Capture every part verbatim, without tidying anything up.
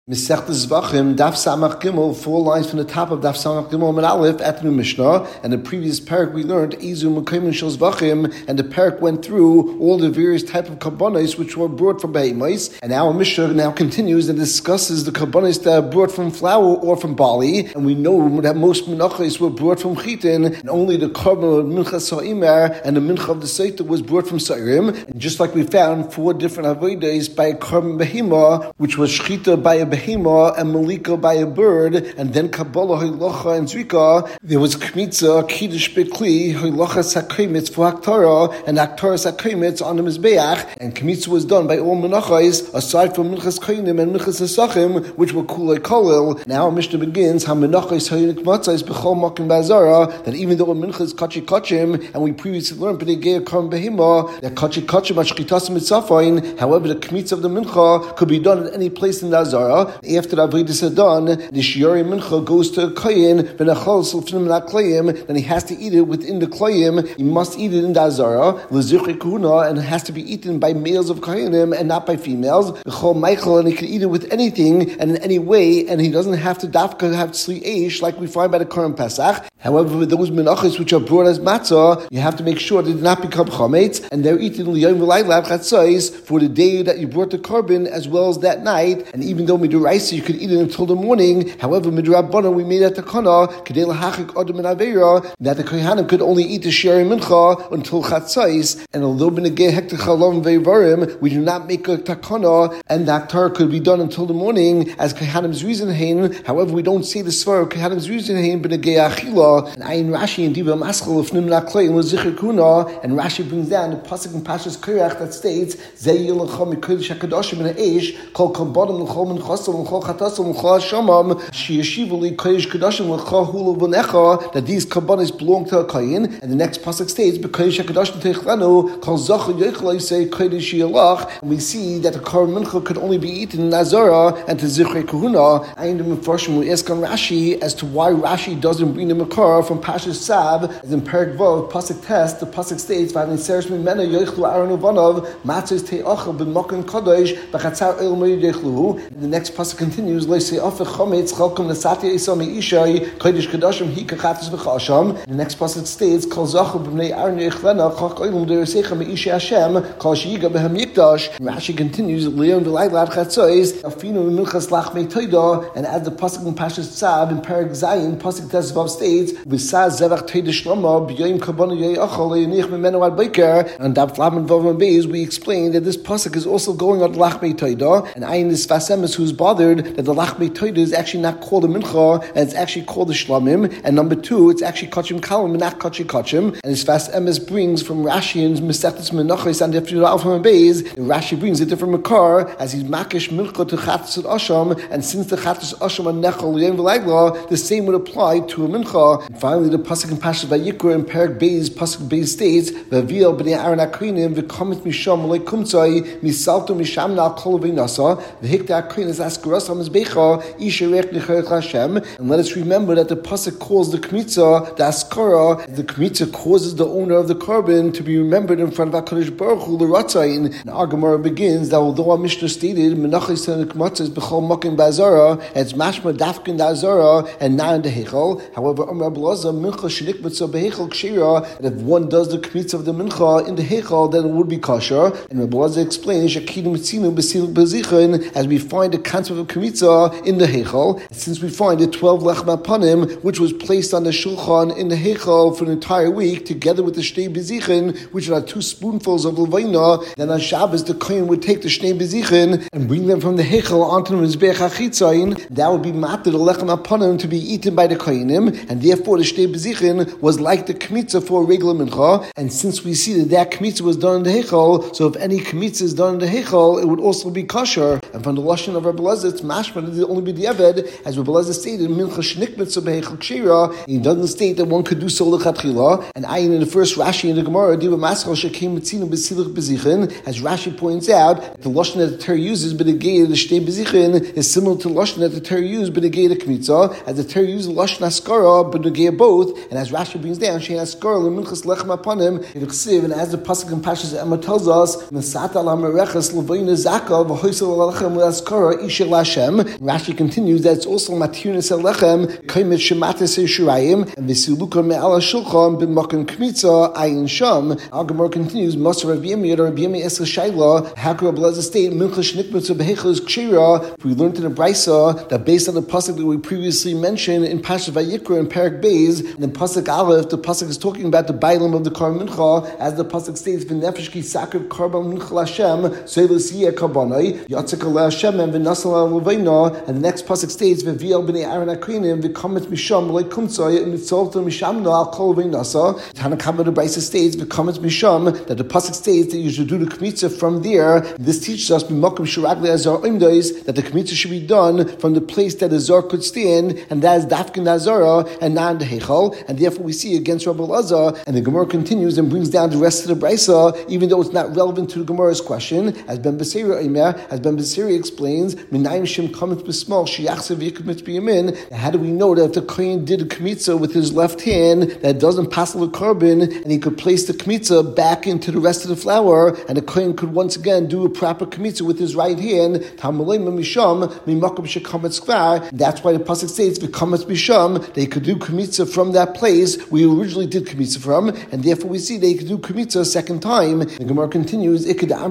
Masechtas Zvachim, Daf Samach Gimel, four lines from the top of Daf Samach Gimel Amud Aleph at the new Mishnah. And the previous parak we learned Izu Mekayim Shel Zvachim, and the parak went through all the various type of kabbanos which were brought from behemos. And our Mishnah now continues and discusses the kabbanos that are brought from flour or from barley. And we know that most menachos were brought from chitin, and only the korban of mincha sa'imer and the mincha of the seita was brought from sa'irim. And just like we found four different avodas by a korban behema, which was shchita by a behema and malika by a bird, and then kabbalah hoilacha and zrika. There was kmitza kiddush bekli hoilacha sakrimitz for haktara and haktara sakrimitz on the mizbeach, and kmitza was done by all menachos aside from minchas koinim and minchas asachim, which were kulei kolil. Now our Mishnah begins ha menachos hoyinik matzos bechol makim bazara, that even though a mincha is kachi kachim, and we previously learned b'negei korban behema that kachi kachim ashchitasim mitzafain. However, the kmitza of the mincha could be done at any place in the azara. After the avodas are done, the shiori mincha goes to a kohen, then he has to eat it within the koyim. He must eat it in the azara, l'zichri kahuna, and it has to be eaten by males of kohenim and not by females. B'chol Michael, and he can eat it with anything and in any way, and he doesn't have to dafka have tzli eish like we find by the Korban Pesach. However, with those menachos which are brought as matzah, you have to make sure they do not become chametz, and they're eaten l'yom v'layla chatzos for the day that you brought the korban as well as that night. And even though midoraisa you could eat it until the morning, however midrabanan we made at the kana kedei lahachik adam and avera that the kohanim could only eat the shari mincha until chatzos. And although b'negei hektar chalam ve'varim we do not make a takana, and the aktar could be done until the morning as kohanim's reason hein. However, we don't say the svar of kohanim's reason hein b'negei achila. And Ayin Rashi and Diva Maschal of Nun Naklei and Zikr Kuna, and Rashi brings down the pasuk in Pashas Kirach that states Zeh Yilacham Mikodesh Hakadoshim and Eish Kol Kabbadim L'Chol Min Chasam L'Chol Chatasam L'Chol Shamam Sheyeshivu Li Kodesh Kadoshim L'Chol Hulu V'Necha, that these kabbanis belong to a kohen. And the next pasuk states B'Kodesh Hakadoshim Teichlanu Kol Zachar Yoichlai Say Kodesh Yilach. And we see that the korban mincha could only be eaten in Nazara and to Zikr Kahuna. Ayin the Mefarshim we ask on Rashi as to why Rashi doesn't bring the makar from Pashas Sav, as in Perek Vav, Pasuk Test, the Pasuk states, "V'anin seresh mimena yoichlu Aaron uvanav matzos te'achal b'makom kadosh b'chatzar el moed yoichlu." The next Pasuk continues, "Leisei afech chometz chalkom nesati esam meishay kodesh kadoshim hi kachatzos v'chasham." The next Pasuk states, "Kol zachar b'nei Aaron yoichlena chach oilum deresecha meishay Hashem kol sheyiga b'hem yikdash." Rashi continues, "Leon v'layla chatzos afinu minchas lachmei toida," and as the Pasuk in Pashas Sav in Perek Zayin, Pasuk Test Vav states. And Dab Flamen Vavam Beis, we explained that this pasuk is also going on Lachmei Toida, and Ayin is Vasemis who's bothered that the Lachmei Toida is actually not called a mincha, and it's actually called a shlamim. And number two, it's actually kachim kalim and not kachi kachim. And this Vasemis brings from Rashi and Masechtas Menachos and after Alfam Beis, Rashi brings a different makar as he's makish mincha to chatzos asham, and since the chatzos asham are nechal yom v'layla, the same would apply to a mincha. And finally, the pasuk in Pashas Vayikra in Perek Beis, pasuk Beis states, "V'avil b'nei Aaron akrinim v'komet misham leikumtzai misalto misham nal kol v'nasa v'hikta akrinim askuras hamizbecha isha reich nechayach Hashem." And let us remember that the pasuk calls the kmitza the askara. The kmitza causes the owner of the korban to be remembered in front of Hakadosh Baruch Hu l'ratzayin. And our Gemara begins that although our Mishnah stated menachos and kmatzas b'chol makim ba'azara, and it's mashma dafkin in the azara and not in the heichal. However, mincha and if one does the kmitza of the mincha in the heichal, then it would be kosher. And Rabbi Elazar explains as we find the concept of kmitza in the heichal, since we find the twelve lechem apanim which was placed on the shulchan in the heichal for an entire week, together with the shnei bezichin, which are two spoonfuls of levina. Then on Shabbos the kohen would take the shnei bezichin and bring them from the heichal onto the mizbeach hachitzayin. That would be matter the lechem apanim to be eaten by the kohenim, and therefore the shnei bezichin was like the kmitza for a regular mincha. And since we see that that kmitza was done in the heichal, so if any kmitza is done in the heichal, it would also be kosher. And from the lashon of Rabbi Elazar, it's mashma that it only be the eved, as Rabbi Elazar stated, mincha shnikmitza beheichal kshira. He doesn't state that one could do so lechatchila. And ayin in the first Rashi in the Gemara, diva maschal shekim mitzinu b'silach bezichin, as Rashi points out, the lashon that the Torah uses b'negei the shnei bezichin is similar to the lashon that the Torah used b'negei the kmitza, as the Torah uses the lashon askara b'negei both. And as Rashi brings down, she has skar leminchas lechem upon him. And as the pasuk in Pashas Emma tells us, "Mesat al hamerechas levayin zaka v'hoisel alechem leaskara isha Mashir Lashem. Rashi continues that it's also Matirnis Alechem, Kaimet Shematis Shirayim, and Vesiluka Me'ala Shulchan B'Makom Kmitza Ayin Sham. Al Gemara continues, Maser Rabbi Yemi or Rabbi Yemi Esra Shaila, Hakra Blaza State, Mincha Shnikmitza Behechel Kshira. We learned in the Brisa that based on the pasuk that we previously mentioned in Pasha Vayikra and Perak Beis, and in pasuk Aleph, the pasuk is talking about the Bailam of the Korban Mincha, as the pasuk states, "V'nefesh ki sakrav Korban Mincha Lashem, seilus yeh Korbanai, Yatzek Ale Hashem and V'nasal Aleveina," and the next pasuk states, "V'viel b'nei Aaron Akrinim v'kamet misham like kumtzai and mitzolta mishamno al kol v'nasa." Tanakama the Brisa states, "V'kamet misham," that the pasuk states that you should do the kmitza from there. This teaches us b'makom shiragli azar imdais that the kmitza should be done from the place that the zar could stand, and that is dafkin azara and not the heichal. And therefore we see against Rabbi Elazar, and the Gemara continues and brings down the rest of the Brisa, even though it's not relevant to the Gemara's question, as Ben Basiri Omer, as Ben Basiri explains, "Minayim shem kamet b'smal sheyachsev yikmet b'yamin." How do we know that if the kohen did a kmitza with his left hand, that doesn't pass the carbon, and he could place the kmitza back into the rest of the flour, and the kohen could once again do a proper kmitza with his right hand? That's why the pasuk states v'kamet b'sham, they could do kmitza from that place we originally did kmitza from, and therefore we see they could do kmitza a second time. The Gemara continues,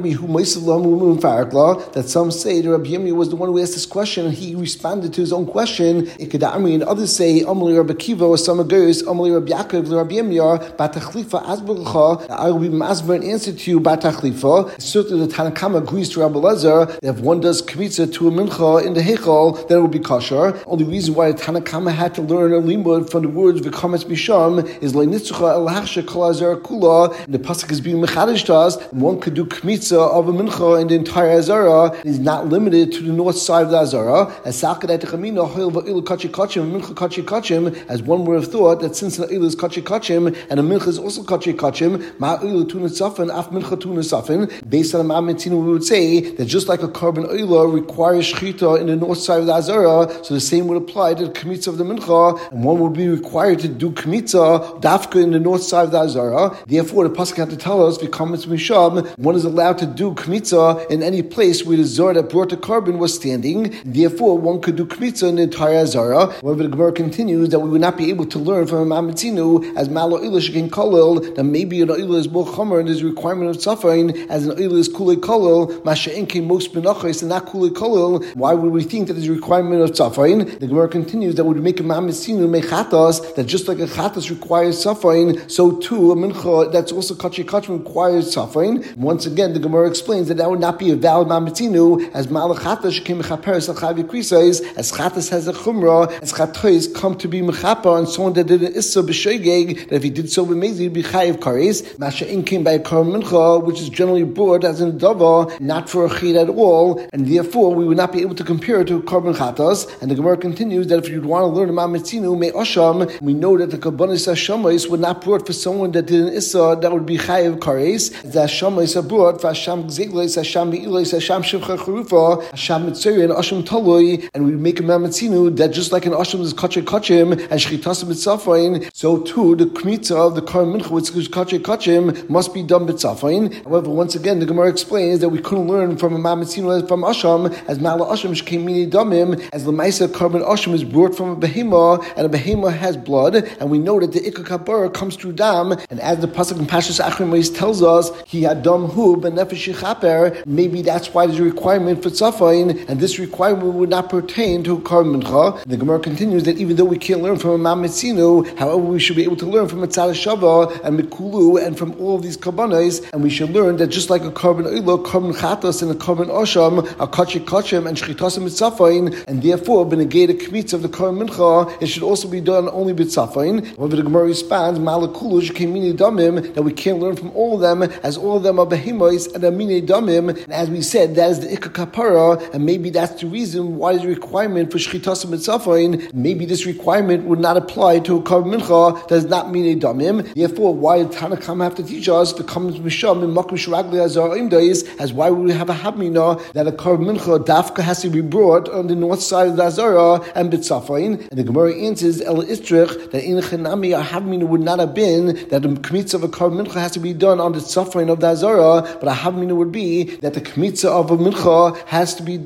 that some say that Rabbi Yirmiyah was the one who asked this question, and he responded to his own question. And others say, Amali Rabbi Kiva or some goes, Amali Rabbi Yaakov, Rabbi Yirmiyah, Batachlifa Azbaracha, I will be masber an answer to you, Batachlifa. Certainly the Tanakama agrees to Rabbi Elazar that if one does kmitza to a mincha in the heichal, then it will be kosher. Only reason why the Tanakama had to learn a limud from the words v'kametz bisham is le'nitzucha el hachshe kol azar kula, and the pasuk is being mechadish to us. One could do kmitza of a mincha in the entire azara. It is not limited to the north side of the azara. As sakadat chamina hoil va'ilu kachi kachim mincha kachi kachim, as one would have thought that since the ilu is kachi kachim and a mincha is also kachi kachim, ma ilu tunisafin af mincha tunisafin. Based on the Ma'ametzinu, we would say that just like a carbon oila requires shchita in the north side of the azara, so the same would apply to the kmitza of the mincha, and one would be required to do kmitza dafka in the north side of the azara. Therefore, the pasuk had to tell us v'kametz misham, one is allowed to do kmitza in any place where the zara that brought the carbon was standing. Therefore, one could do kmitza in the entire azara. However, the Gemara continues that we would not be able to learn from a Ma'ametzinu as malo ilah shekin kolel, that maybe an oila is more chomer and there's a requirement of tzafin as an oila is kulei kolel, masha'en came most benachos and not kulei kolel. Why would we think that there's a requirement of tzafin? The Gemara continues that would make a Ma'ametzinu mechatas, that just like a chatas requires tzafin, so too a mincha that's also kachi kachim requires tzafin. Once again, the Gemara explains that that would not be a valid Ma'ametzinu as malachatas came mechaperes al chavi krisais, as chatas has a chumrah, as chatois come to be mechaper and someone that did an issa b'shoigeg, that if he did so b'mezi he'd be chayiv kares. Masha'in came by a korban mincha, which is generally brought as in a dava, not for a chid at all, and therefore we would not be able to compare it to a korban chatas. And the Gemara continues that if you'd want to learn a Ma'ametzinu me osham, we know that the kabbanis hashamayis were not brought for someone that did an issa that would be chayiv kares. The hashamayis are brought for hasham gzegleis, hasham be'ilois, hasham shivcha charufa, hasham mitzeri, and asham taloi, and we make a Ma'ametzinu that just like an asham is kachay kachim and shchitasim mitzafain, so too the kmitza of the korban mincha which is kachay kachim must be done mitzafain. However, once again, the Gemara explains that we couldn't learn from a Ma'ametzinu from asham as mala asham shkem mini damim, as the ma'isa korban asham is brought from a behema, and a behema has blood, and we know that the ikka kapara comes through dam, and as the pasuk in Pashas Achrim tells us, he had dam hu benefesh yichaper, maybe that's why there's a requirement for tzafain, and this requirement would not pertain to korban mincha. The Gemara continues that even though we can't learn from a Ma'ametzinu, however, we should be able to learn from a tzad shava and mikulu and from all of these karbanos, and we should learn that just like a korban oila, korban chatas, and a korban osham are kachi kachim and shchitasim mitzafain, and therefore benegate kmitz of the korban mincha, it should also be done only b'tzafain. However, the Gemara responds malakulu shekemini damim, that we can't learn from all of them as all of them are behemoths and amine damim, and as we said, that is the ikka kapara, and maybe that's the reason why there's a requirement for shchitasim mitzafain. Maybe this requirement would not apply to a korban mincha that does not mean a damim. Therefore, why did Tanakama have to teach us the comes misham in makom shiragli azar imdais, as why would we have a habmina that a korban mincha dafka has to be brought on the north side of the azara and b'tzafain? And the Gemara answers el istrich that in chenami a habmina would not have been that the kmitza of a korban mincha has to be done on the tzafain of the azara, but a habmina would be that the kmitza of a mincha has to be done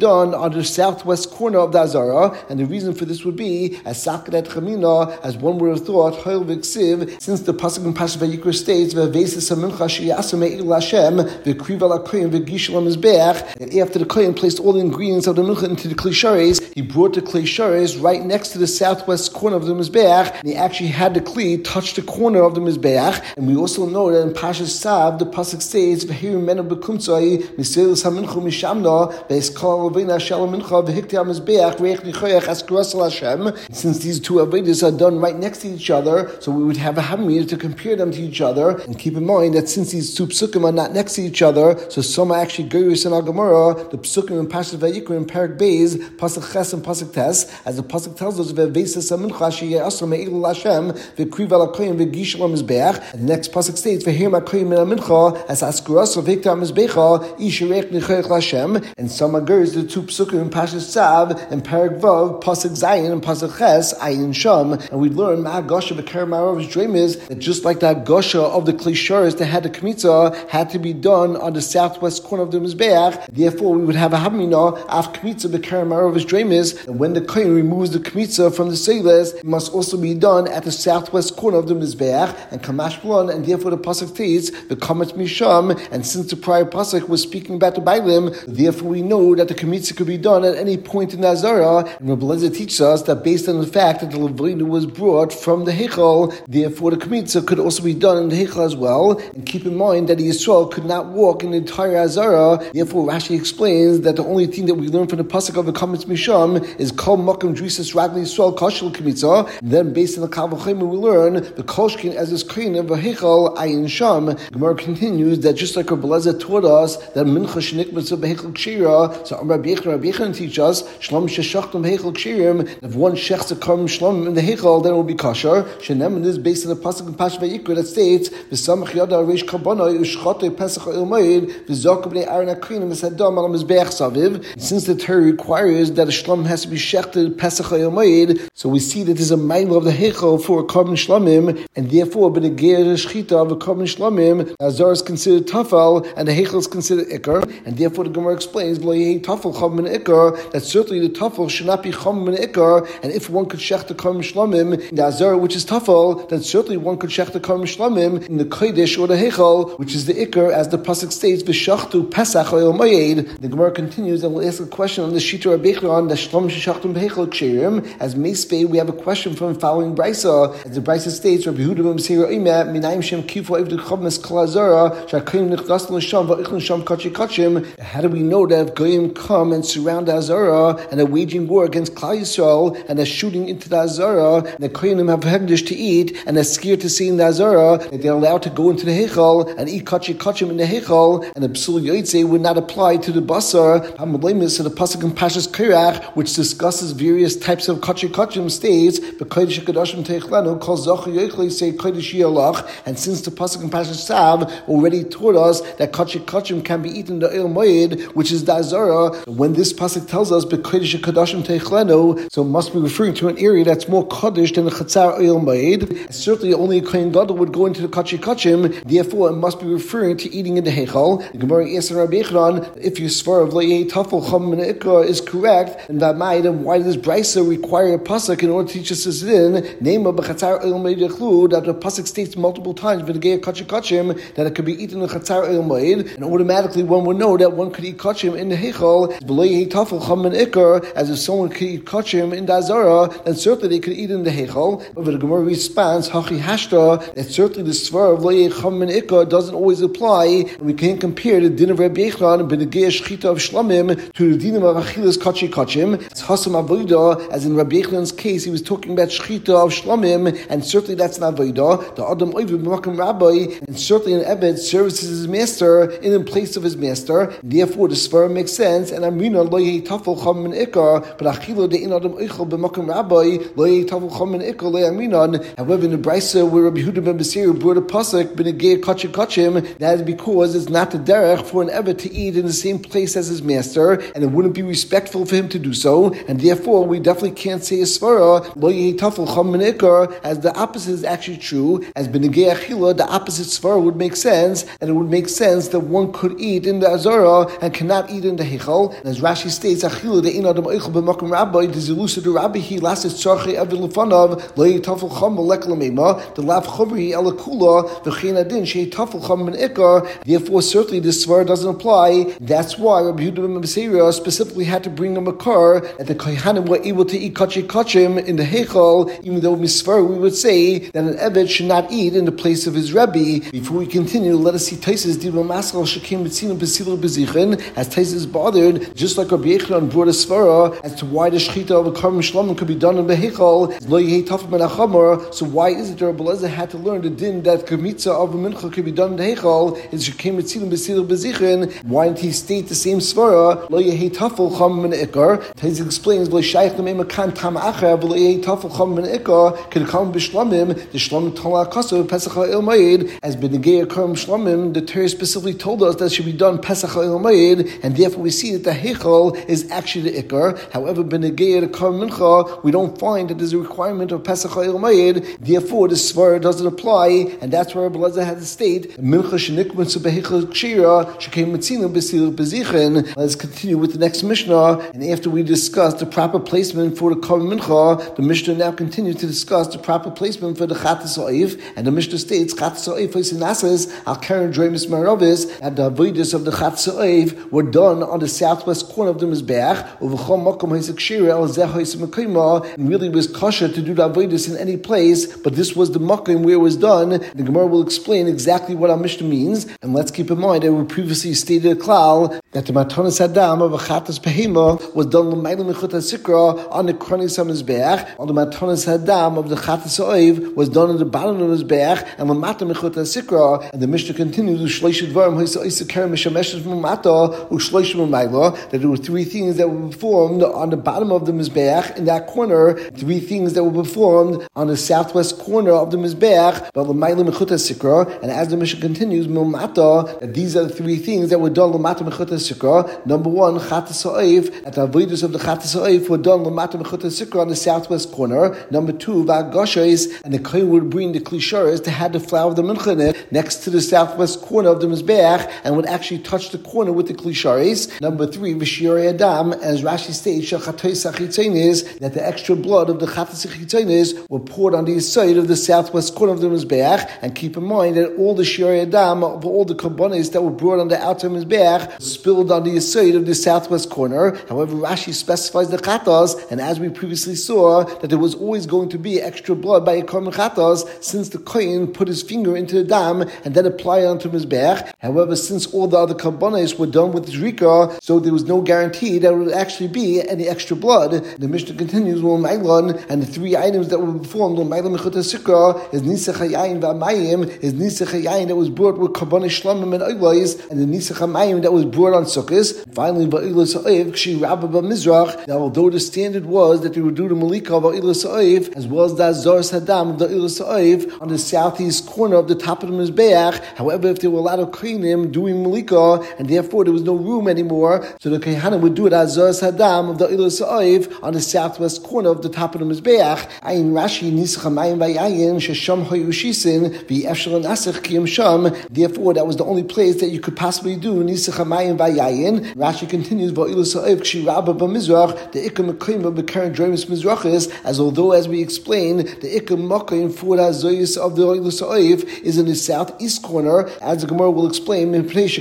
done on the southwest corner of the Azara, and the reason for this would be as Sakadat Chamina, as one would have thought, Hoil Viksiv, since the pasuk in Pasuk Vayikra states, "Ve'vesis hamincha sheyasam me'il Hashem ve'kriva lakoyin ve'gishel hamizbeach," and after the kohen placed all the ingredients of the mincha into the kli, he brought the kli right next to the southwest corner of the mizbeach, and he actually had the kli touch the corner of the mizbeach. And we also know that in Pashas Sav, the pasuk states, "V'hirim menu bekumtzai miselis hamincha mishamna ve'eskal avina shel mincha v'hikti hamizbeach reich nichoyach askuras Hashem." Since these two avodas are done right next to each other, so we would have a hamid to compare them to each other. And keep in mind that since these two psukim are not next to each other, so some are actually Geirus and Agamara, the psukim in Pashas Vayikra and Parak Beis, pasuk ches and pasuk tes, as the pasuk tells us, "Ve'vesis hamincha sheyasam me'il Hashem ve'kriva lakoyin ve'gishel hamizbeach." And the next pasuk states, "V'hirim hakoyin min hamincha as askuras v'hikta hamizbecha isherech nichoyach Hashem." And some are Geirus, the two psukim in Pashas Sav and Parak Vav, pasuk Zayin and pasuk ches, ayin sham, and we learn ma'agosha v'ker ma'arov's dream is that just like the agosha of the kli sharis that had the kmitza had to be done on the southwest corner of the mizbeach, therefore we would have a hamina af kmitza v'ker ma'arov's dream is that when the kohen removes the kmitza from the seiles, it must also be done at the southwest corner of the mizbeach and kamash blon, and therefore the pasuk states the kamet misham, and since the prior pasuk was speaking about the bailim, therefore we know that the kmitza could be done at any point in the Azara, and Rabbi Lezer teaches us that based on the fact that the levinu was brought from the Heichal, therefore the Kmitza could also be done in the Heichal as well. And keep in mind that the Yisrael could not walk in the entire Azara. Therefore, Rashi explains that the only thing that we learn from the pasuk of the Kametz Misham is Kol Makam Drisas Ragli Yisrael Kashel Kmitza. Then, based on the Kal V'Chomer, we learn the Kolshkin as is Kain of a Heichal Ayin Sham. Gemara continues that just like Rabbi Lezer taught us that Mincha Shenikmitza Beheichal Kshira, so Rabbi Yechon Rabbi Yechon teach us Shlom Sheshachtam Beheichal Kshirim. If one shechs a karim shlom in the Heichal, then it will be kosher. Shenem is based on the pasuk in Pashas Vayikra that states, "V'samach yada reish kabana ushchate pesach el moed v'zok bnei Aaron akrinim esadam al mizbeach saviv." Since the Torah requires that a shlom has to be shechted pesach el moed, so we see that there's a mile of the Heichal for a karim shlomim, and therefore b'neger shchita of a karim shlomim, Azar is considered tafel and the Heichal is considered ikar, and therefore the Gemara explains lo yehi tafel chum min ikar, that certainly the tafel should not be chum min ikar. And if one could shech the karim shlomim in the Azara, which is tafel, then certainly one could shech the karim shlomim in the kodesh or the Heichal, which is the ikar, as the pasuk states, "V'shachtu pesach oil moed." The Gemara continues and will ask a question on the shita Rabbi Yechon that shlom shechachtum b'Heichal ksherim. As meisvei, we have a question from the following brisa, as the brisa states, "Rabbi Yehuda ben Meseira omer minayim shem kifu eved chavmes kol Azara shakoyim nichnas l'sham va'ichlin sham kachi kachim." How do we know that if goyim come and surround the Azara and are waging war against Klal Yisrael and they're shooting into the Azara, and the kohenim have hegdish to eat, and they're scared to see in the Azara, that they're allowed to go into the Heichal and eat kachi kachim in the Heichal, and the psul yoytze would not apply to the basar. Hamalemis to the pasuk in Pashas Korach, which discusses various types of kachi kachim, states, "B'kodesh hakadoshim teichlanu kol zocher yoichlei say kodesh yalach." And since the pasuk in Pashas Sav already taught us that kachi kachim can be eaten in the El Moed, which is the Azara, when this pasuk tells us "B'kodesh hakadoshim teichlanu," so it must be referring to an area that's more kaddish than the chatzar oil made. Certainly, only a kohen gadol would go into the kachi kachim. Therefore, it must be referring to eating in the Heichal. The Gemara asks Rabbi Yechon, if your svar of loyei tafel chum min ikar is correct, and that might, then why does brisa require a pasuk in order to teach us this in? Name of chatzar oil made include that the pasuk states multiple times v'negei kachi kachim that it could be eaten in the chatzar oil made, and automatically one would know that one could eat kachim in the Heichal. Loyei tafel chum min ikar, as if someone could eat kachim in the Azara, then certainly they could eat in the Heichal. But the Gemara responds, Hachi Hashta, that certainly the svar of Loyei Chum Min Ikar doesn't always apply, and we can't compare the din of Rabbi Yechon and B'negei Shchita of Shlomim to the din of Achilas Kachi Kachim. It's Hasam Avodah, as in Rabbi Yechon's case, he was talking about Shchita of Shlomim, and certainly that's not Avodah. The Adam Oiv B'Makam Rabbi, and certainly an Eved services his master in the place of his master. Therefore, the svar makes sense, and Amrina Loyei Tafel Chum Min Ikar, but Achilo de In Adam Oichel B'Makam Rabbi, Loyei Tafel Chum Min Ikar Le Aminan. However, in the brisa where Rabbi Yehuda ben Meseira brought a pasuk B'negei Kachi Kachim, that is because it's not the derech for an Eved to eat in the same place as his master, and it wouldn't be respectful for him to do so, and therefore we definitely can't say a svara Lo Yehi Tafel Chum Min Ikar, as the opposite is actually true. As B'negei Achila, the opposite svara would make sense, and it would make sense that one could eat in the Azara and cannot eat in the Heichal. And as Rashi states, Achila the ein adam oichel b'makom rabbi the zilusa the rabbi he lasted tzarchei avil lefanav lo yitafel cham b'lek l'meima the lav chobri elakula v'chein adin shei tafel cham ben ikar. Therefore, certainly this svar doesn't apply. That's why Rabbi Yehuda ben Beseira specifically had to bring a makar that the kohanim were able to eat kachi kachim in the heichal, even though misvar we would say that an eved should not eat in the place of his rebbe. Before we continue, let us see Taisus Dibra Maskal Shekim Mitzinu Besilu Bezichin, as Taisus is bothered, just like Rabbi Yechanan brought a svara as to why the shechita of a karm shlomim could be done in the heichal. Lo yehei tafel ben achamar. So why is it that Rabbi Elazar had to learn the din that kamitza of a mincha could be done in the heichal? It's Shekim Mitzinu Besilu Bezichin. Why didn't he state the same svara? Lo yehei tafel cham ben ikar. Taisus explains lo shaykh l'meim kan tam acher, but lo yehei tafel cham ben ikar could come b'shlomim the shlomim tala kaso pesach ha'il ma'id as benegei karm shlomim. The Torah specifically told us that it should be done pesach ha'il ma'id, and therefore we see that the heichal is actually the ikar. However, benegei the karm mincha we don't find that there's a requirement of pesach ha'il ma'id. Therefore, the svara doesn't apply, and that's where Rabbi Elazar had to state mincha shenikman so beheichal kshira shekem mitzinu b'sil bezichin. Let's continue with the next Mishnah, and after we discuss the proper placement for the karm mincha, the Mishnah now continues to discuss the proper placement for the chatas ha'if, and the Mishnah states chatas ha'if ha'isinases al karen dremis maravis, and the avodas of the chatas ha'if were done on the southwest corner of the mizbeach. Uv'chol makom ha'isakshira al zeh ha'ismakima, and really was kosher to do the avodas in any place, but this was the makom where it was done. The Gemara will explain exactly what our Mishnah means, and let's keep in mind that we previously stated a klal that the matanas hadam of a chatas behema was done l'mayla mechut hasikra on the kronis hamizbeach, on the matanas hadam of the chatas ha'if was done at the bottom of his beach and l'mata mechut hasikra. And the Mishnah continues u'shleishu dvarim ha'isa isa keren mishameshes v'mata u'shleishu v'mayla, that there were three things that were performed on the bottom of the mizbeach in that corner, three things that were performed on the southwest corner of the mizbeach, but l'mayla mechut hasikra. And as the Mishnah continues milmata, that these are the three things that were done l'mata mechut hasikra. Number one, chatas ha'if, that the avodas of the chatas ha'if were done l'mata mechut hasikra on the southwest corner. Number two, v'agashais, and the kohen would bring the klisharis to have the flower of the mincha in it next to the southwest corner of the mizbeach and would actually touch the corner with the klisharis. Number three, v'shirei adam, as Rashi states, shachatayis achitzenis, that the extra blood of the chatas achitzenis were poured on the side of the southwest corner of the mizbeach. And keep in mind that all the shirei adam of all the karbonis that were brought on the outer mizbeach spilled on the side of the southwest corner. However, Rashi specifies the chatas, and as we previously saw, that there was always going to be extra blood by a karm chatas, since the kohen put his finger into the dam and then applied it onto his bech. However, since all the other karbonis were done with zrika, so there was no guarantee that there would actually be any extra blood. The Mishnah continues, and the three items that were performed on Mailam Mechut HaSikra is Nisach HaYayin v'Amayim, is Nisach HaYayin that was brought with karbonis shlamim and oilos, and the Nisach HaMayim that was brought on Sukkos. Finally, v'oilos ha'oiv k'shi rabba b'mizrach. Now, although the standard was that they would do the malika of v'oilos ha'oiv as well as the azaras hadam of the oilos ha'oiv on the southeast corner of the top of the mizbeach. However, if there were a lot of kohanim doing malika and therefore there was no room anymore, so the kohanim would do it azaras hadam of the oilos ha'oiv on the southwest corner of the top of the mizbeach. Ayin Rashi nisach hamayim v'yayin shesham hayushisin v'yefshel nasach kiyam sham. Therefore, that was the only place that you could possibly do nisach hamayim v'yayin. Rashi continues v'oilos ha'oiv k'shi rabba b'mizrach the ikam mekayim b'karen dremis mizrachis, as although as we explained the ikam makayim for the azoyis of the oilos ha'oiv is in the southeast corner, as the Gemara will explain. And as the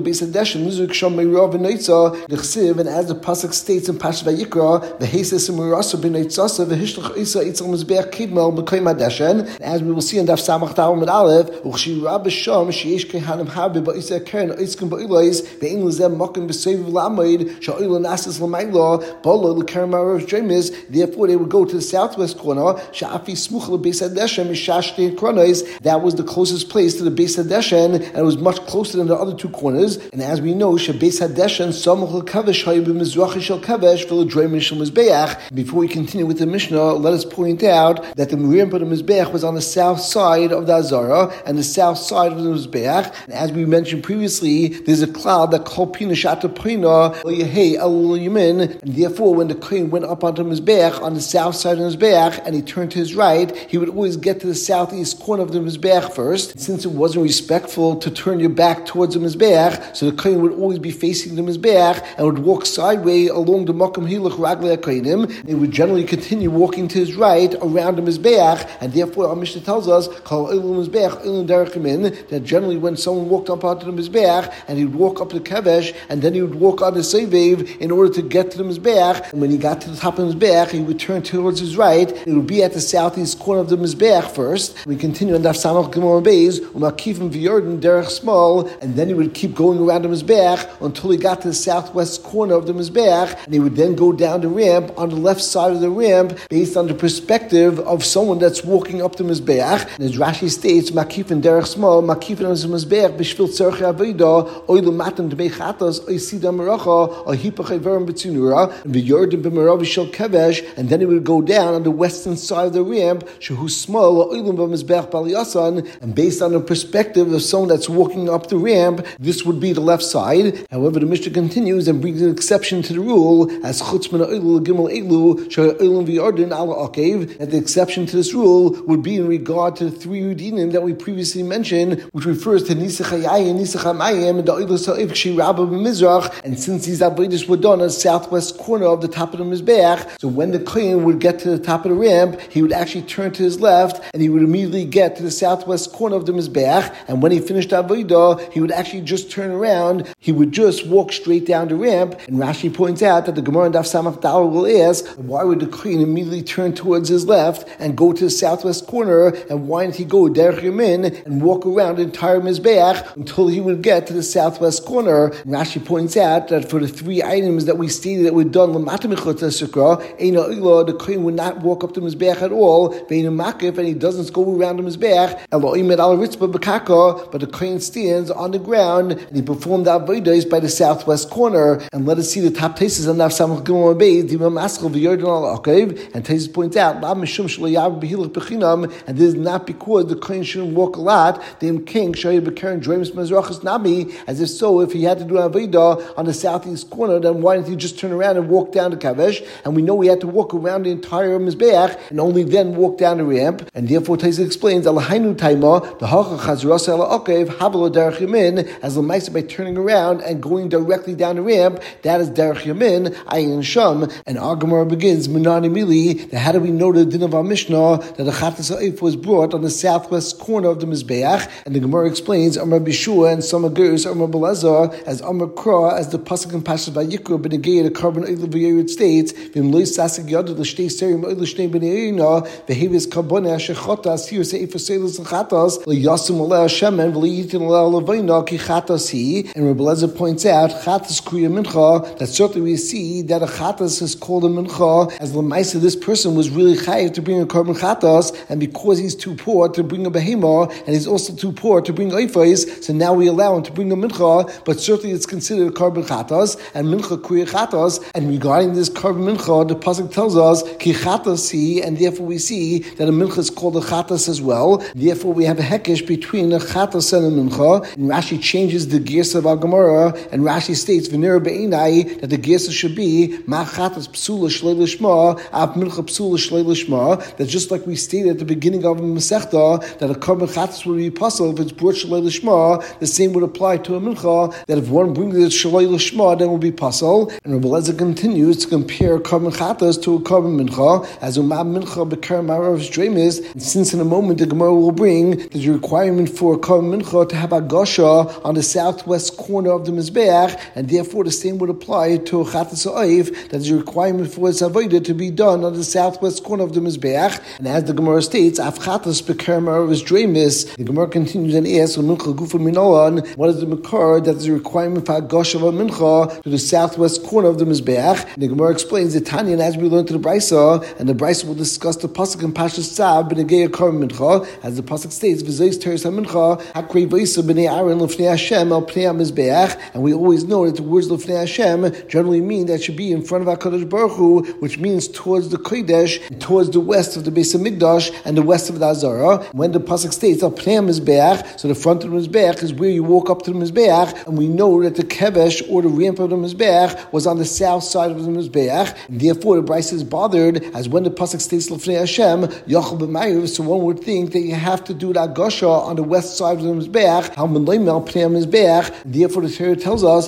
pasuk states in Parshat Vayikra, v'heses imurasa b'neitzasa v'hishlach isa itzal mizbeach kidmal b'kayim hadeshen. As we will see in Daf Samach Daled Amud Aleph, u'chshi rabba sham sheyesh kehanim harbe ba'isa karen oiskim ba'ilois ve'in lezem makim b'seviv la'amayid sha'oil nasis l'mayla b'olo l'karen marav dremis. Therefore, they would go to the southwest corner. Sha'afi smuch l'beis hadeshen mishashtei kronos. That was the closest place to the Beis Hadeshen, and it was much closer than the other two corners. And as we know, Beis Hadeshen samuch l'kavesh hayu b'mizrachi shel kavesh v'l'dreimin shel mizbeach. Before we continue with the Mishnah, let us point out that the Miriam of the Mizbeach was on the south side of the Azara and the south side of the Mizbeach. And as we mentioned previously, there's a cloud that called Pina Shata Pina Yehei El Yamin, and therefore when the Kohen went up onto the Mizbeach on the south side of the Mizbeach and he turned to his right, he would always get to the southeast corner of the Mizbeach first. Since it wasn't respectful to turn your back towards the Mizbeach, so the Kohen would always be facing the Mizbeach Mizbeach and would walk sideways along the Makom Hilach Raglei HaKohanim. He would generally continue walking to his right around the Mizbeach, and therefore our Mishnah tells us that generally when someone walked up onto the Mizbeach and he would walk up the Kevesh and then he would walk on the Sevev in order to get to the Mizbeach, and when he got to the top of the Mizbeach he would turn towards his right. It would be at the southeast corner of the Mizbeach first. We continue on Daf Samach Gimel Beis Umakifim V'Yordan Derech Small, and then he would keep going around the Mizbeach until he got to the southwest corner of the Mizbeach, and he would then go down the ramp on the left side of the ramp based on the perspective of someone that's walking up the Mizbeach. And as Rashi states, Makifin Derech Small, Makifin on the Mizbeach B'Shvil Tzarchei Avida, Oy L'matan D'Mei Chatas, Oy Sida Meracha, Oy Hipachei Verim B'Tzunura, and V'Yordan B'Meravi Shel Kevesh, and then he would go down on the western side of the ramp, Shehu Small, Oylum B'Mizbeach Bal Yasan, and based on the perspective of someone that's walking up the ramp, this would be the left side. However, the Mishnah continues and brings an exception to the rule, as Chutz Min Ha'Oylul Gimel Elu, She'Oylum V'Yordan Ala Akev, and the exception to this rule would be in regard to the three Udinim that we previously mentioned, which refers to Nisach HaYayim, Nisach HaMayim, and the Oylul Sa'if K'shi Rabba B'Mizrach, and since these avodas were done on the southwest corner of the top of the Mizbeach, so when the Kohen would get to the top of the ramp, he would actually turn to his left, and he would immediately get to the southwest corner of the Mizbeach, and when he finished avodah, he would actually just turn around, he would just walk straight down the ramp. And Rashi points out that the Gemara in Daf Samach Daled will ask, why would the Kohen immediately turn towards his left and go to the southwest corner, and why didn't he go Derech Yamin and walk around the entire Mizbeach until he would get to the southwest corner? And Rashi points out that for the three items that we stated that were done, L'mata Michot HaSukra, Eina Oila, the Kohen would not walk up the Mizbeach at all, Ve'ina Makif, and he doesn't go around the Mizbeach, Elohim et al Ritzba B'Kaka, but the Kohen stands on the ground, and he performed the avodas by the southwest corner. And let us see the top places on Daf Samach Gimel Beis, Dima Maschel V'Yordan Al Akev, and Taisus points out, La Mishum Shelo Yav B'Hilach B'Chinam, and this is not because the Kohen shouldn't walk a lot, the king Shaya B'Karen Dremis Mezrachas Nabi, as if so, if he had to do an avodah on the southeast corner, then why didn't he just turn around and walk down the Kavesh? And we know he had to walk around the entire Mizbeach, and only then walk down the ramp, and therefore Taisus explains, Alahainu Taima, the Hacha Chazras Ela Akev, Havalo Derech Yamin, as L'maisa by turning around and going directly down the ramp, that is Derech Yamin, Ayin Sham. And our Gemara begins, Menani Mili, that how do we know the din of our Mishnah, that the Chatas Ha'if was brought on the southwest corner of the Mizbeach? And the Gemara explains, Amar Bishua and some Agurs, Amar Belazar, as Amar Kra, as the Pasuk in Pashas Vayikra, B'negei, the carbon Oil V'Yerid states, V'im Lois Sasik Yad, L'shtei Serim Oil L'shtei B'neirina, V'hevis Karboneh Shechotas, Here Seif Seilus Chatas, L'yasim Oleh Shemen, V'liyitin Oleh Levina, Ki Chatas He. And Rabbi Lezer points out, Chatas Kriya Mincha, that certainly we see that a Chatas is called a Mincha, as L'maisa, this person was really chayiv to bring a carbon Chatas, and because he's too poor to bring a Behema, and he's also too poor to bring Eifais, so now we allow him to bring a Mincha, but certainly it's considered a carbon Chatas, and Mincha Kriya Chatas. And regarding this carbon Mincha, the Pasuk tells us, Ki Chatas He, and therefore we see that a Mincha is called a Chatas as well. Therefore we have a hekesh between a Chatas and a Mincha, and Rashi changes the Gersa of our Gemara, and Rashi states, V'nira Be'inai, that the Gersa should be, Ma Chatas Psula Shlei Lishma, Av Mincha Psula Shlei Lishma, that just like we stated at the beginning of the Masechta, that a carbon Chatas would be possible if it's brought Shlei Lishma, the same would apply to a Mincha, that if one brings it Shlei Lishma, then it will be possible. And Rabbi Lezer continues to compare carbon Chatas to a carbon Mincha, as Umab Mincha B'Kar Marav Dremis, and since in a moment the Gemara will bring the requirement for a carbon Mincha to have a Gasha on the southwest corner of the Mizbeach, and therefore the same would apply to a Chatas Ha'if, that is a requirement for its avodah to be done on the southwest corner of the Mizbeach. And as the Gemara states, Af Chatas B'Kar Marav Dremis, the Gemara continues and asks, Mincha Gufa Minolan, what is the Makar that is a requirement for a Gasha of a Mincha to the southwest corner of the Mizbeach? And the Gemara explains the Tanya, and as we learned to the Brisa, and the Brisa will discuss the Pasuk in Pashas Tzav, B'negei Carbon Mincha, as the Pasuk states, V'zois Teres HaMincha, Hakrei V'isa B'nei Aaron L'fnei Hashem El Pnei HaMizbeach, and we always know that the words L'fnei Hashem generally mean that should be in front of HaKadosh Baruch Hu, which means towards the Kodesh, towards the west of the Beis HaMikdash, and the west of the Azara. When the Pasuk states El Pnei HaMizbeach, so the front of the Mizbeach is where you walk up to the Mizbeach, and we know that the Kevesh, or the ramp of the Mizbeach, was on the south side of the Mizbeach, and therefore the Brisa is bothered, as when the Pasuk states L'fnei Hashem, Yachal B'Mayiv, so one would think that you have to do that Gasha on the west side of the Mizbeach, how Therefore the Torah tells us that a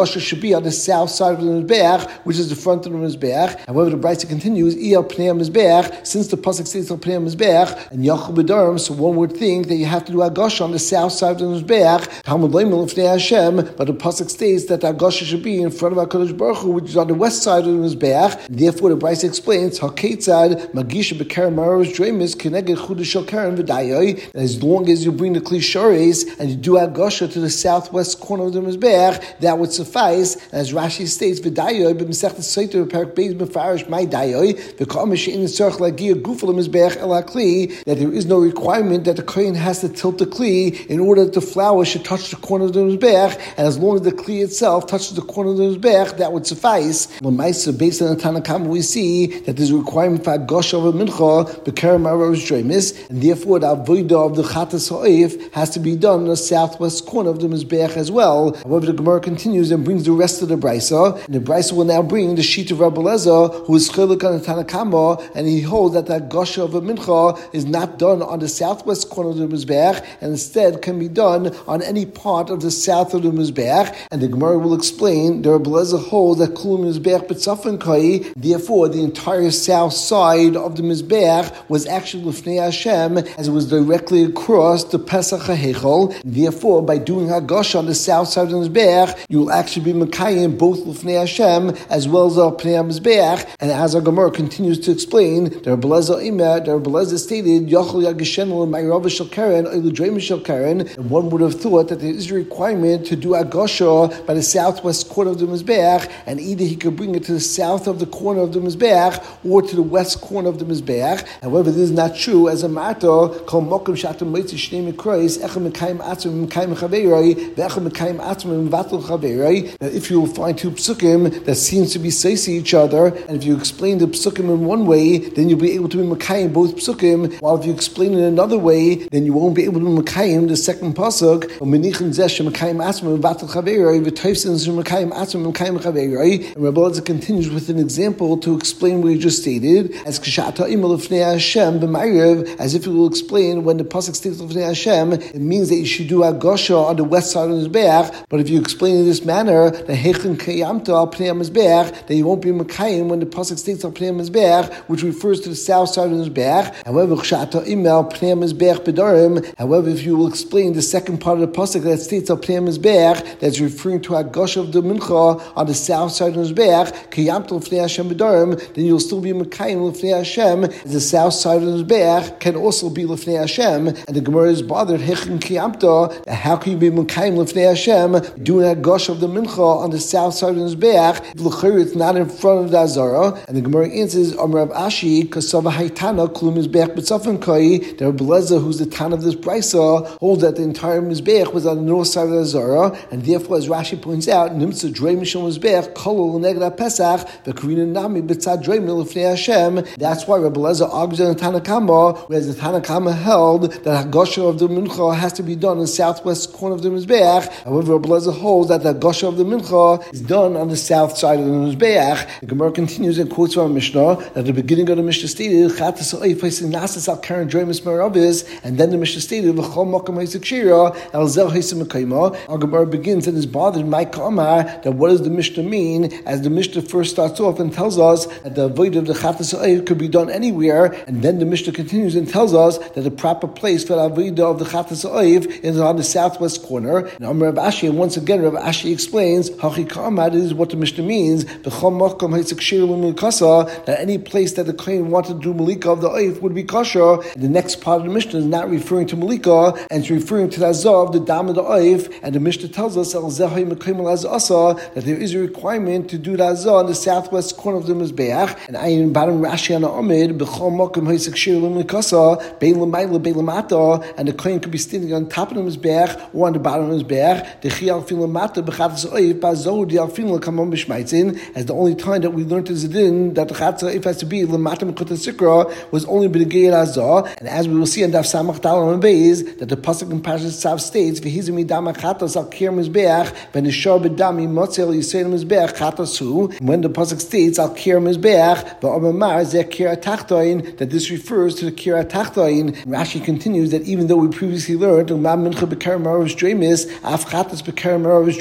Agosha should be on the south side of the Mizbeach, which is the front of the Mizbeach. However, the Brisa continues, Iyal Pnei Mizbeach, since the pasuk states Al Pnei Mizbeach and Yachol B'Darim, so one would think that you have to do Agosha on the south side of the Mizbeach. Talmud Leimel L'Fnei Hashem, but the pasuk states that the Agosha should be in front of HaKadosh Baruch Hu, which is on the west side of the Mizbeach. Therefore, the Brisa explains Haketzad Magisha B'Keren Maros Dreimis Keneged Chudash Shel Keren V'Dayoi. As long as you bring the Kli Shares and you do Agosha to the southwest corner of the Mizbeach, that would suffice. As Rashi states, V'Dayoi B'Mesechtes Soiter B'Perek Beis Mefarish My Dayoi V'Ka'am She'in Tzarich Lagia Gufel Mizbeach El HaKli, that there is no requirement that the Kohen has to tilt the Kli in order that the flour should touch the corner of the Mizbeach, and as long as the Kli itself touches the corner of the Mizbeach, that would suffice. L'maisa, based on the Tanna Kama, we see that there's a requirement for Agosha of a Mincha B'Kerem Maros Dreimis, and therefore the Avodah of the Chatas Ha'oif has to be done in the southwest corner of the Mizbeach as well. However, the Gemara continues and brings the rest of the Brisa, and the Brisa will now bring the sheet of Rabbi Lezer, who is Chilik on the Tanna Kama, and he holds that the Agosha of a Mincha is not done on the southwest corner of the Mizbeach, and instead can be done on any part of the south of the Mizbeach. And the Gemara will explain the Rabbi Lezer holds that Kulam Mizbeach B'Tzafon Kai, therefore the entire south side of the Mizbeach was actually L'Fnei Hashem, as it was directly across the Pesach HaHeichel. Therefore, by doing Agosha on the south side of the Mizbeach, you will actually be Mekayim both L'Fnei Hashem as well as Al Pnei Mizbeach. And as our Gemara continues to explain, the Rabbi Lezer Imer, the Rabbi Lezer stated, Yachol Yagishenu Ma'irav Shel Keren, Oilu Dreim Shel Keren, and one would have thought that there is a requirement to do Agosha by the southwest corner of the Mizbeach, and either he could bring it to the south of the corner of the Mizbeach or to the west corner of the Mizbeach. However, this is not true, as a matter, Kol Mokum Shatam Moitzi Shnei Mikrois, Echem Mekayim Atzim Mekayim Chaveroi, Ve'echem Mekayim Atzim Mevatel Chaveroi, that if you will find two psukim that seems to be saisi each other, and if you explain the psukim in one way, then you'll be able to be Mekayim both psukim, while if you explain it another way, then you won't be able to be Mekayim the second pasuk, Menichin Zesh Mekayim Atzim Mevatel Chaveroi, V'Toifsin Mekayim Atzim Mekayim Chaveroi. And Rabbi Lezer continues with an example to explain what he just stated, as Kshata Imel L'Fnei Hashem B'Ma'ariv, as if it will explain when the pasuk states L'Fnei Hashem, it means that you should do Agosha on the west side of the Mizbeach. But if you explain in this manner, that Heichen Kayamta Al Pnei Mizbeach, that you won't be Mekayim when the pasuk states Al Pnei Mizbeach, which refers to the south side of the Mizbeach. However, Kshata Imel Pnei Mizbeach B'Darim. However, if you will explain the second part of the pasuk that states Al Pnei Mizbeach, that's referring to Agosha of the Mincha on the south side of the Mizbeach, Kayamta L'Fnei Hashem B'Darim, then you'll still be Mekayim L'Fnei Hashem. The south side of the Mizbeach can also be L'Fnei Hashem, and the Gemara is bothered, Hechin Kiyamta, how can you be Mekayim L'Fnei Hashem, doing a Agosha of the Mincha on the south side of the Mizbeach, L'Chir it's not in front of the Azara? And the Gemara answers, Amar Rav Ashi, Kasava Haitana, Klum Mizbeach B'Tzafon Kai, the Rabbi Lezer, who's the Tan of this Brisa, holds that the entire Mizbeach was on the north side of the Azara, and therefore, as Rashi points out, Nimtza Drei Mishal Mizbeach, Kolol Neged Pesach, the Karina Nami B'Tzad Drei Mil L'Fnei Hashem. That's why Rabbi Lezer argues in the Tanna Kama, whereas the Tanna Kama held that Agosha of the Mincha has to be done in the southwest corner of the Mizbeach. However, Rabbi Lezer holds that the Agosha of the Mincha is done on the south side of the Mizbeach. The Gemara continues and quotes from Mishnah that at the beginning of the Mishnah stated, Chatas Ha'oif Ha'isik Nasas Al Keren Dreimis Maravis, and then the Mishnah stated, V'chol Mokum Ha'isik Shira Al Zel Ha'isik Mekayma. Our Gemara begins and is bothered by Kamar that what does the Mishnah mean, as the Mishnah first starts off and tells us that the avodah of the Chatas Ha'oif could be done anywhere, and then the Mishnah continues and tells us that the proper place for the avodah of the Chatas Ha'oif is on the southwest corner. And Amar Rav Ashi, and once again Rav Ashi explains, Hachi Kamar, this is what the Mishnah means, B'chol Mokum Ha'isik Shira L'Mikasa, that any place that the Kohen wanted to do Malika of the Oif would be kosher. And the next part of the Mishnah is not referring to Malika, and it's referring to the Azov, the Dam of the Oif, and the Mishnah tells us that there is a requirement to do the Azah on the southwest corner of the Mizbeach. And I in bottom Rashi on the Amid, B'chol Mokum Ha'isik Shir L'Mikasa, Bein L'mayla, Bein L'mata, and the Kohen could be standing on top of the Mizbeach or on the bottom of the Mizbeach. The Chi Alfin L'mata, B'chatas Oif, B'azor Di Alfin L'kamon B'shmaitzin, as the only time that we learned as it in that the Chatas Oif has to be L'mata M'kuta Sikra was only B'negei Azah. And as we will see in Daf Samach Dal and Beis, that the pasuk in Parashat Tzav states, V'hizim Midam Chatas Al Kir Mizbeach, V'nishar B'dami Motzel Yisrael Mizbeach Chatasu. When the pasuk states Al Kir Mizbeach, V'omamar Zeh Kir Atachtoin, that this refers to the Kir Atachtoin. Rashi continues that even though we previously learned Umam Mincha B'Kerem Maravis Dreimis, Af Chatas B'Kerem Maravis Dreimis,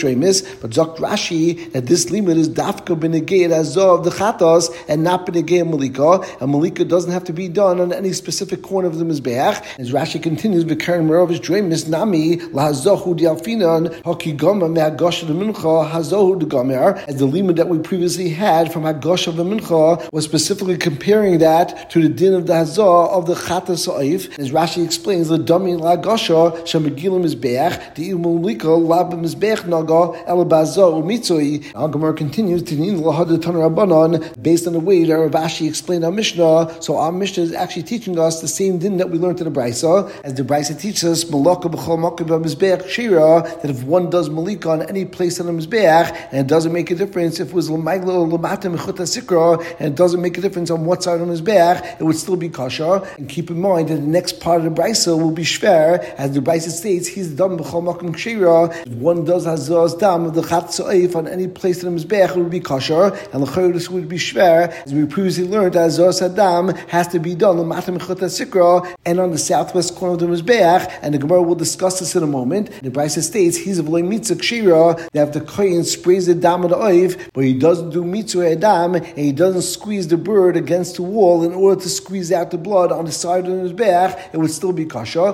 but Zok Rashi that this limit is dafka b'negei azor of the chatos and not b'negei malika, and malika doesn't have to be done on any specific corner of the mizbeach. As Rashi continues, v'karen meravish dreimis nami lahazohu dialfinan hakigama me'agosha v'mincha hazohu degamer, as the limit that we previously had from hagosha v'mincha was specifically comparing that to the din of the hazah of the chatas ha'if. As Rashi explains, the dami la'agosha shemagilim mizbeach the malika lab mizbeach naga elabazah u'mitzoi. Our Gemara continues to nin lahad Rabbanon based on the way that Rav Ashi explained our Mishnah. So our Mishnah is actually teaching us the same din that we learned in the Brisa, as the Brisa teaches us malaka b'chol makah b'mizbeach shira, that if one does malika on any place on the mizbeach and it doesn't make a difference if it was l'mayla or l'mata mechuta sikra, and it doesn't make a difference on what side on the mizbeach, it would still be kosher. And keep in mind that the next part of the Brisa will be shver, as the Brisa states he's dam b'chol makah shira. If one does hazaz dam of the chat soif on any place in the mizbeach, it would be kosher, and l'chayr this would be shver, as we previously learned that hazaz sadam has to be done l'mata mechuta sikra and on the southwest corner of the mizbeach, and the Gemara will discuss this in a moment. The Brisa states he's of loy mitzvah kshira, that if the kohen sprays the dam of the oif, but he doesn't do mitzvah adam, and he doesn't squeeze the bird against the wall in order to squeeze out the blood on the side of the mizbeach, it would still be kosher.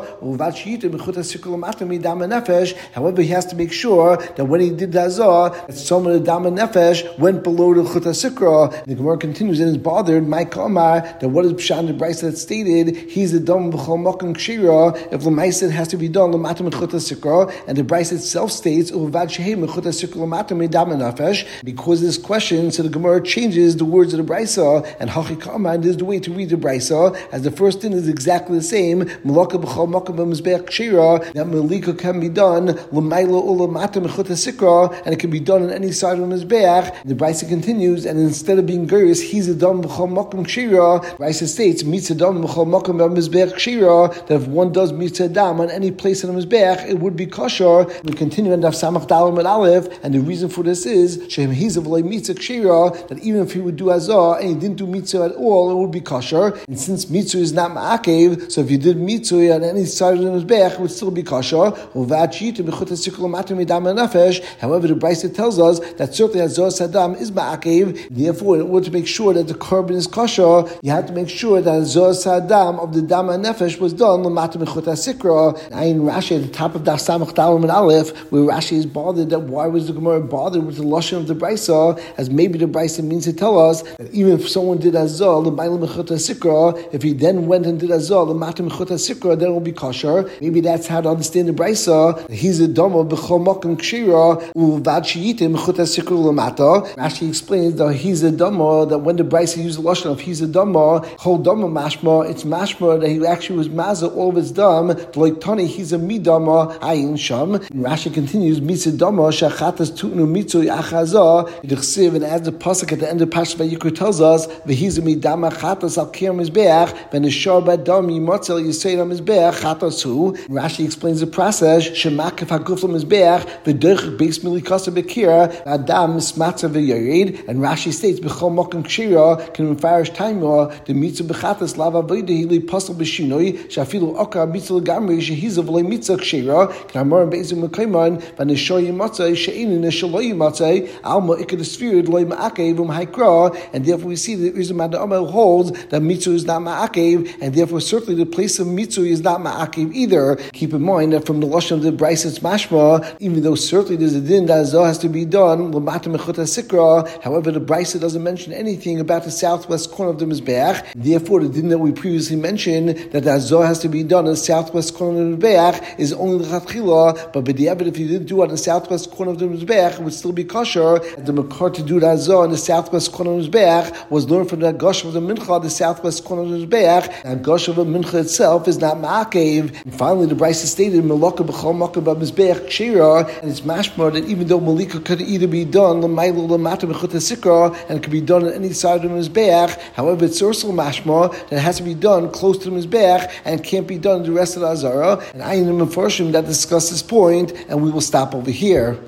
However, he has to make sure that when he did the hazah, that some of the dam and nefesh went below the chuta sikra. The Gemara continues and is bothered, my kamar, that what is pshat the Brisa that stated he's a dam b'chol makom kshira, if l'maisa has to be done l'matam chuta sikra, and the Brisa itself states uvad shehem chuta sikra l'matam dam and nefesh. Because of this question, so the Gemara changes the words of the Brisa, and hachi kamar is the way to read the Brisa, as the first thing is exactly the same, malaka b'chol makom b'mizbeach kshira, that malika can be done l'mayla or l'matam chuta sikra, and it can be done on any side of the mizbeach. The Brisa continues, and instead of being gurus, he's a dam b'chol makom kshira. Brisa states mitzvah dam b'chol makom b'mizbeach kshira, that if one does mitzvah dam on any place in the mizbeach, it would be kosher. We continue in Daf Samach Dalam and Aleph, and the reason for this is shehem he's of like mitzvah kshira, that even if he would do hazah and he didn't do mitzvah at all, it would be kosher. And since mitzvah is not ma'akev, so if you did mitzvah on any side of the mizbeach, it would still be kosher. However, the Brisa tells us that certainly hazah sadam is ma'akev. Therefore, in order to make sure that the korban is kosher, you have to make sure that hazah sadam of the dam and nefesh was done l'mata mechuta sikra. Ayin Rashi at the top of Daf Samach Dalam and Aleph, where Rashi is bothered that why was the Gemara bothered with the lashon of the Brisa, as maybe the Brisa means to tell us that even if someone did hazah l'mayla mechuta sikra, if he then went and did hazah l'mata mechuta sikra, then it will be kosher. Maybe that's how to understand the Brisa. He's a dama b'chol makom kshira uvad sheyitim mechuta sikra l'mata. Rashi explains that he's a dama, that when the Brisa used the lashon of he's a dama, whole dama mashma, it's mashma that he actually was maza all of his dam, like Tani, he's a midama ayin sham. And Rashi continues, mitzvah dama shachatas tutnu mitzvah achaza yidchsiv, and as the pasuk at the end of Parshas Vayikra tells us, v'he's a midama chatas al kir mizbeach v'neshar b'dam yimotzel yisayid al mizbeach chatas hu. Rashi explains the process, shemakif haguf al mizbeach v'derech beis milikasa b'kira adam mismatza v'yarid. And Rashi states b'chol makom kshira can mefarish taimah the mitzvah b'chatas lava v'yde hili pasal b'shinoi shafilu okar mitzvah gamri shehizav v'lei mitzvah kshira can amar be'ezim mekayman v'neshoy yimatzay she'inu neshaloi yimatzay alma ikad esfirid loy ma'akev u'mhaikra. And therefore we see that the Rizim Adamel holds that mitzvah is not ma'akev, and therefore certainly the place of mitzvah is not ma'akev either. Keep in mind that from the lashon of the Brisa it's mashma, even though certainly there's a din that hazah has to be done l'mata mechuta sikra. However, the Brisa doesn't mention anything about the southwest corner of the mizbeach. Therefore, the din that we previously mentioned that the hazah has to be done on the southwest corner of the mizbeach is only the chatchila. But b'diavad, if you didn't do it on the southwest corner of the mizbeach, it would still be kosher. The makar to do the hazah on the southwest corner of the mizbeach was learned from the gosh of the mincha, the southwest corner of the mizbeach. And gosh of the mincha itself is not ma'akev. And finally, the Brisa stated malaka b'chol makom b'mizbeach kshira, and it's mashma that even though malika could either be done l'mayla l'mata mechuta sikra, and it could be done on any side of the mizbeach. However, it's also mashma that it has to be done close to the mizbeach and can't be done the rest of the azara. And I am a that discuss this point, and we will stop over here.